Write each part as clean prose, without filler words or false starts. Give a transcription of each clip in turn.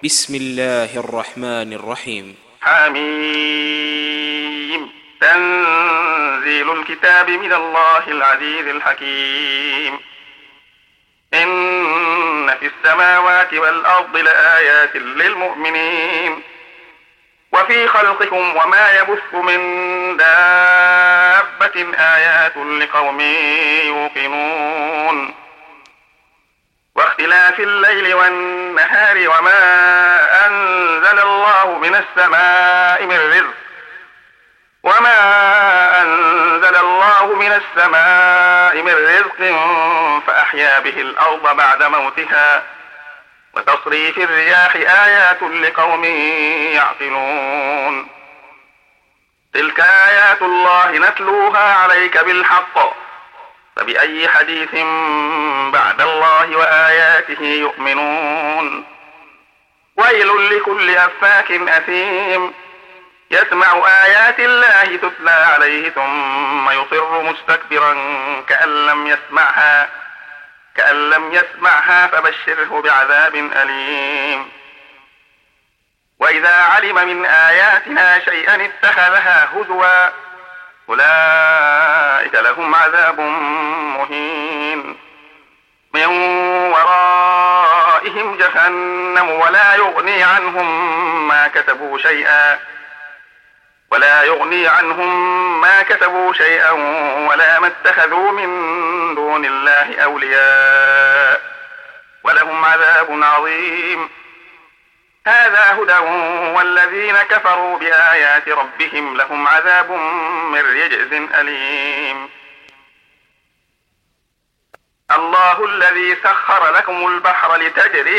بسم الله الرحمن الرحيم. حميم. تنزيل الكتاب من الله العزيز الحكيم. إن في السماوات والأرض لآيات للمؤمنين وفي خلقكم وما يبث من دابة آيات لقوم يوقنون. واختلاف الليل والنهار وما أنزل الله من السماء من رزق فأحيا به الأرض بعد موتها وتصريف الرياح آيات لقوم يعقلون. تلك آيات الله نتلوها عليك بالحق فبأي حديث بعد الله وآياته يؤمنون. ويل لكل أفاك أثيم يسمع آيات الله تتلى عليه ثم يصر مستكبرا كأن لم يسمعها فبشره بعذاب أليم. وإذا علم من آياتنا شيئا اتخذها هزوا أولئك لهم عذاب مهين. من ورائهم جهنم ولا يغني عنهم ما كسبوا شيئا ولا ما اتخذوا من دون الله أولياء ولهم عذاب عظيم. هذا هدى والذين كفروا بآيات ربهم لهم عذاب من رجز أليم. الله الذي سخر لكم البحر لتجري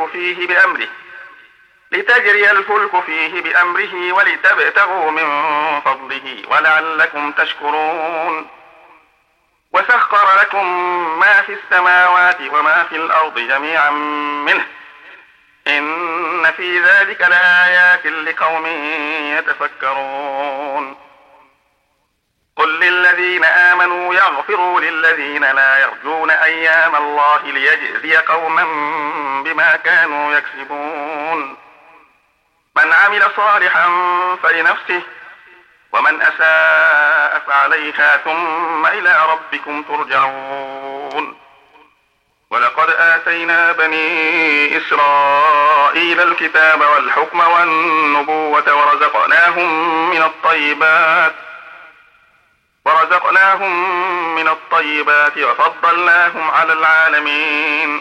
الفلك فيه بأمره ولتبتغوا من فضله ولعلكم تشكرون. وسخر لكم ما في السماوات وما في الأرض جميعا منه إن في ذلك لآيات لقوم يتفكرون. قل للذين آمنوا يغفروا للذين لا يرجون أيام الله ليجزي قوما بما كانوا يكسبون. من عمل صالحا فلنفسه ومن أساء فعليها ثم إلى ربكم ترجعون. ولقد آتينا بني إسرائيل الكتاب والحكم والنبوة ورزقناهم من الطيبات وفضلناهم على العالمين.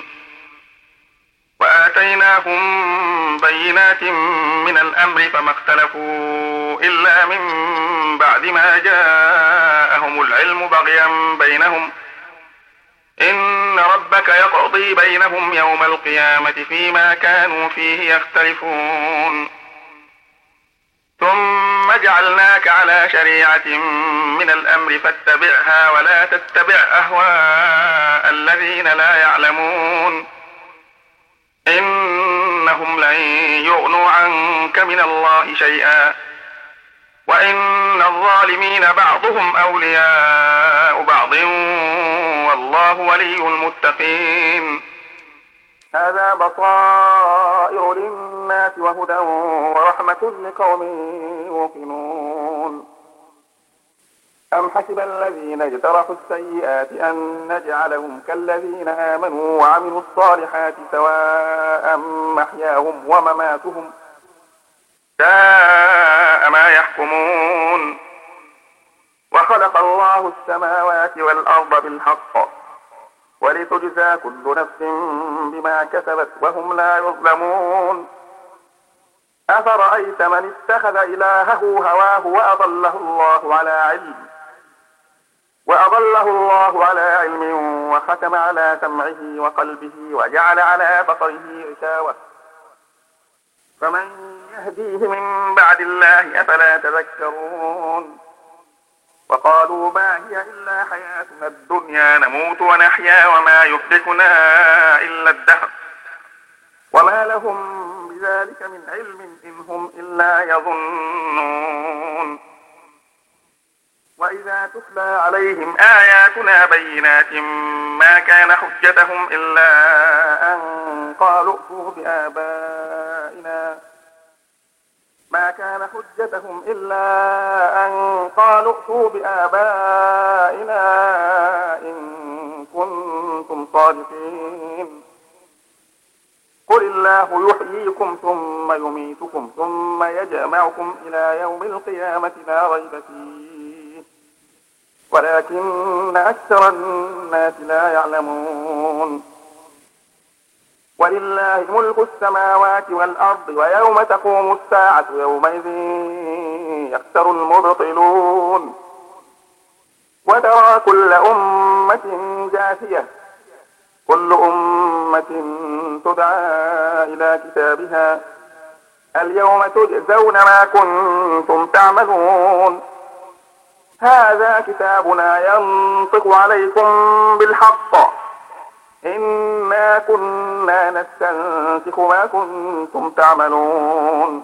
وآتيناهم بينات من الأمر فما اختلفوا إلا من بعد ما جاءهم العلم بغيا بينهم إن ربك يقضي بينهم يوم القيامة فيما كانوا فيه يختلفون. ثم جعلناك على شريعة من الأمر فاتبعها ولا تتبع أهواء الذين لا يعلمون إنهم لن يغنوا عنك من الله شيئا وإن الظالمين بعضهم أولياء بعض والله ولي المتقين. هذا بصائر للناس وهدى ورحمة لقوم يوقنون. أم حسب الذين اجترحوا السيئات أن نجعلهم كالذين آمنوا وعملوا الصالحات سواء محياهم ومماتهم ساء ما يحكمون. وخلق الله السماوات والأرض بالحق ولتجزى كل نفس بما كسبت وهم لا يظلمون. أفرأيت من اتخذ إلهه هواه وأضله الله على علم وختم على سمعه وقلبه وجعل على بصره غشاوة فمن يهديه من بعد الله أفلا تذكرون. وقالوا ما هي إلا حياتنا الدنيا نموت ونحيا وما يهلكنا إلا الدهر وما لهم بذلك من علم إن هم إلا يظنون. وإذا تتلى عليهم آياتنا بينات ما كان حجتهم إلا أن قالوا ائتوا بآبائنا كان حجتهم إلا أن قالوا ائتوا بآبائنا إن كنتم صادقين. قل الله يحييكم ثم يميتكم ثم يجمعكم إلى يوم القيامة لا ريب فيه ولكن أكثر الناس لا يعلمون. ولله ملك السماوات والأرض ويوم تقوم الساعة يومئذ يخسر المبطلون. وترى كل أمة جاثية كل أمة تدعى إلى كتابها اليوم تجزون ما كنتم تعملون. هذا كتابنا ينطق عليكم بالحق إنا كنا نستنسخ ما كنتم تعملون.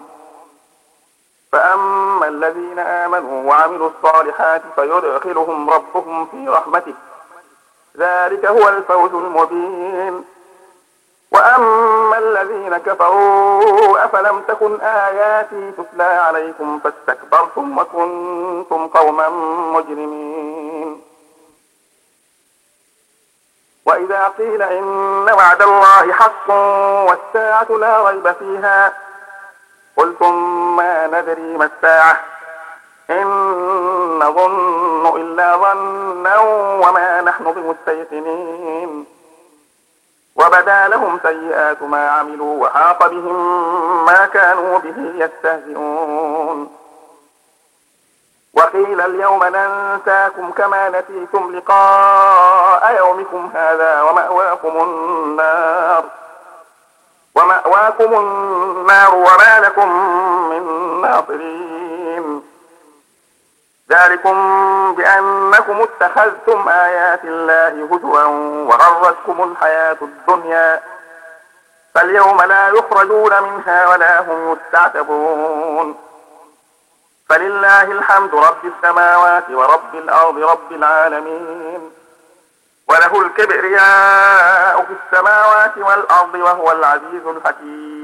فأما الذين آمنوا وعملوا الصالحات فيدخلهم ربهم في رحمته ذلك هو الفوز المبين. وأما الذين كفروا أفلم تكن آياتي تتلى عليكم فاستكبرتم وكنتم قوما مجرمين. وإذا قيل إن وعد الله حق والساعة لا ريب فيها قلتم ما ندري ما الساعة إن نظن إلا ظنا وما نحن بمستيقنين. وبدا لهم سيئات ما عملوا وحاق بهم ما كانوا به يستهزئون. وقيل اليوم ننساكم كما نسيتم لقاء يومكم هذا ومأواكم النار وما لكم من ناصرين. ذلكم بأنكم اتخذتم آيات الله هزوا وغرتكم الحياة الدنيا فاليوم لا يخرجون منها ولا هم يستعتبون. فلله الحمد رب السماوات ورب الأرض رب العالمين وله الكبرياء في السماوات والأرض وهو العزيز الحكيم.